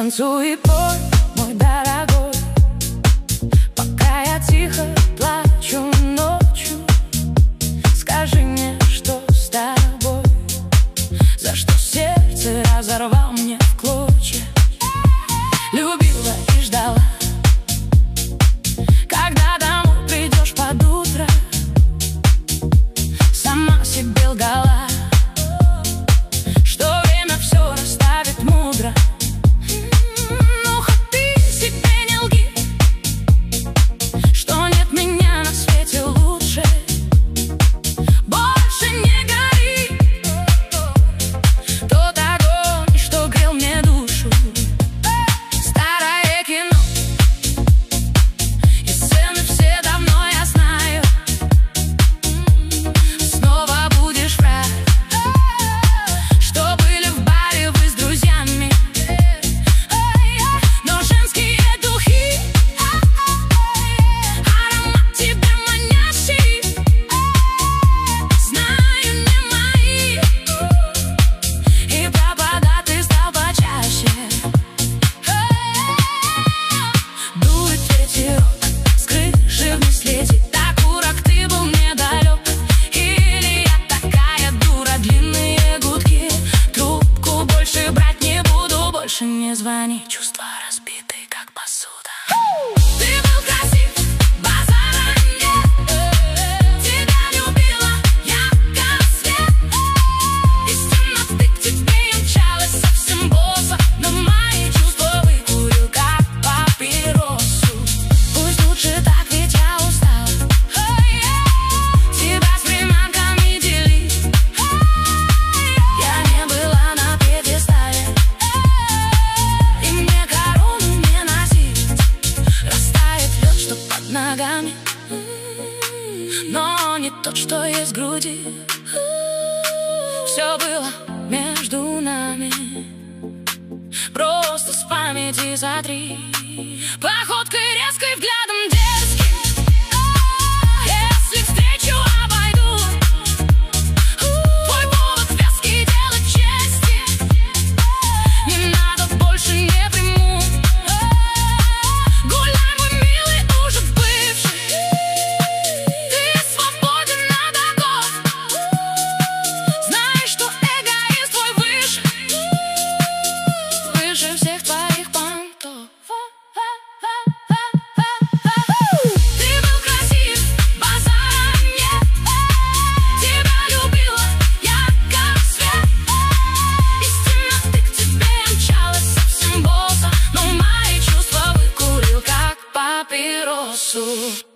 Танцуй и пой, мой дорогой, пока я тихо плачу ночью. Скажи мне, что с тобой, за что сердце разорвал мне в клочья. Любила и ждала, когда домой придешь под утро. Сама себе лгала, что время все расставит мудро. Ну хоть ты себе не лги, что нет меня на свете лучше. Больше не гори тот огонь, что грел мне душу. Старое кино, и сцены все давно я знаю. Снова будешь врать, что были в баре вы с друзьями. Но женские духи, аромат тебя манящий, знаю, не мои. И пропадать ты стал почаще. Дует ветерок с крыши вниз летит, так урок ты был мне далек. Или я такая дура, длинные гудки, трубку больше брать не буду. Больше не звони, чувства разбиты, как посуда. Ты был красив, базара нет. Тебя любила я, как свет. Из темноты к тебе я мчалась совсем босса, но мои чувства выкурил, как папиросу. Пусть лучше так, ведь я устала тебя с приманками делить. Я не была на пьедестале, и мне корону не носить. Растает лед, что под ногами, но не тот, что есть в груди. Все было между нами, просто с памяти сотри. Походкой резкой, взглядом дерзким, если встречу, обойду. Твой повод вязкий, дело чести, не надо, больше не приму. Гуляй, мой милый, уже бывший, ты свободен от оков. Знаешь, что эгоист твой выше, выше всех твоих понтов. Ты был красив, базара нет. Тебя любила я, как свет. Из темноты к тебе я мчалась совсем босса, но мои чувства выкурил, как папиросу.